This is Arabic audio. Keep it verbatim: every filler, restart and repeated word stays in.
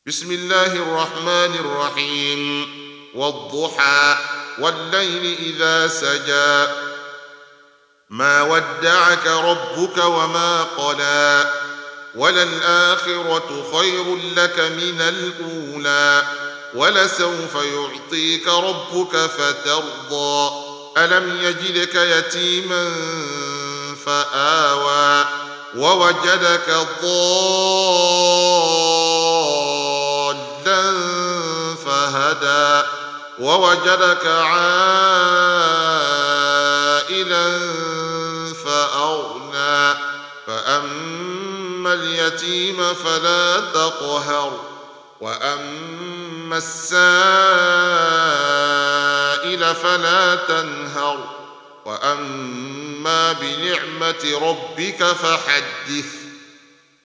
بسم الله الرحمن الرحيم والضحى والليل إذا سجى ما ودعك ربك وما قلى وللآخرة خير لك من الأولى ولسوف يعطيك ربك فترضى ألم يجدك يتيما فآوى ووجدك ضالا فهدى ووجدك عائلا فأغنى فأما اليتيم فلا تقهر وأما السائل فلا تنهر وأما بنعمة ربك فحدث